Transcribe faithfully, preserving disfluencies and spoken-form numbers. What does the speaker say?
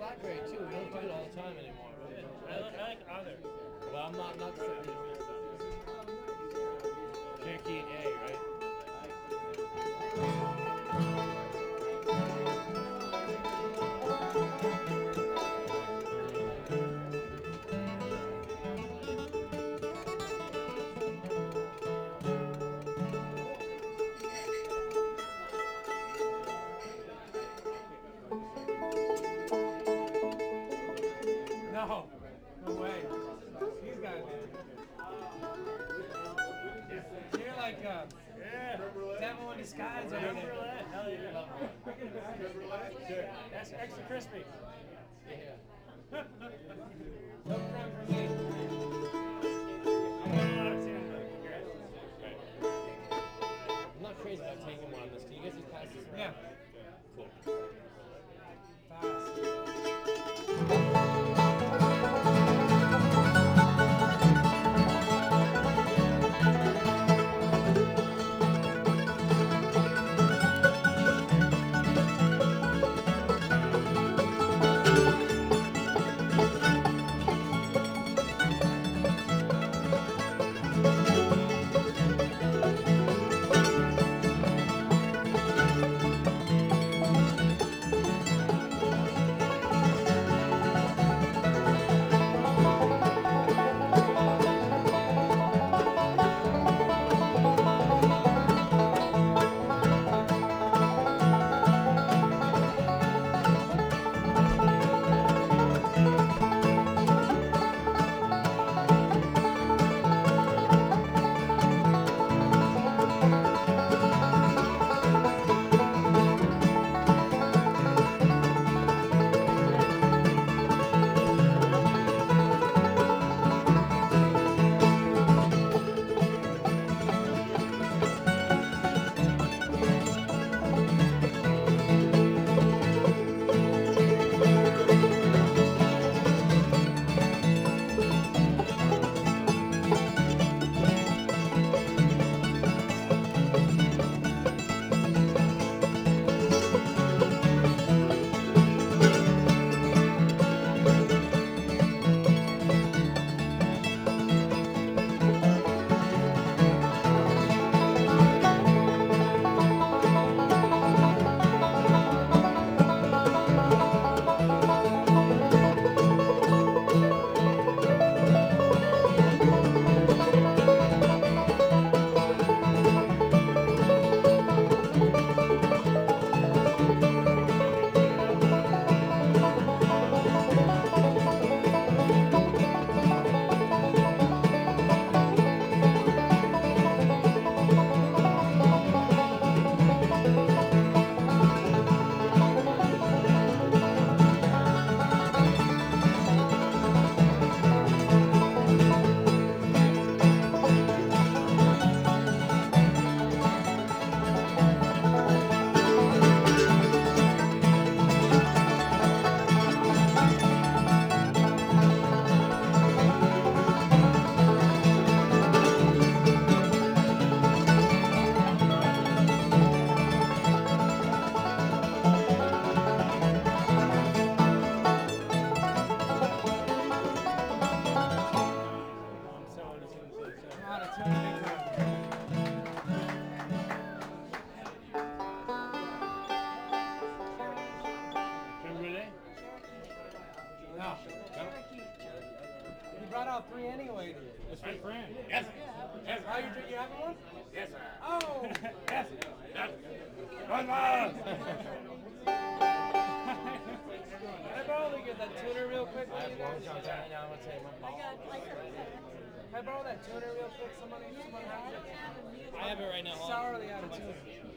blackberry too. We don't do it all the time anymore. I like, I like other. Well, I'm not not Cherokee and A, right? No, no way. These guys, man. You're like uh, Yeah. devil in disguise over Creme there. brulee. Hell yeah. Sure. That's extra crispy. Yeah. No crime for me. I'm going out of ten, though. Congrats. I'm not crazy about taking one on this. Can you guys just pass this around? Yeah. Cool. Fast. I'm out of tune big time. Creme brulee? No. You brought out three anyway. It's my friend. Yes. Yes. Oh, you, you having one? Yes, sir. Oh! Yes. Yes. One more. Can I borrow the, that tuner real quick? I Will have you long guys? johns right now. I'm gonna take my ball. Can I borrow that tuner real quick? Somebody, somebody has it? I have it right now. Sourly out of tune.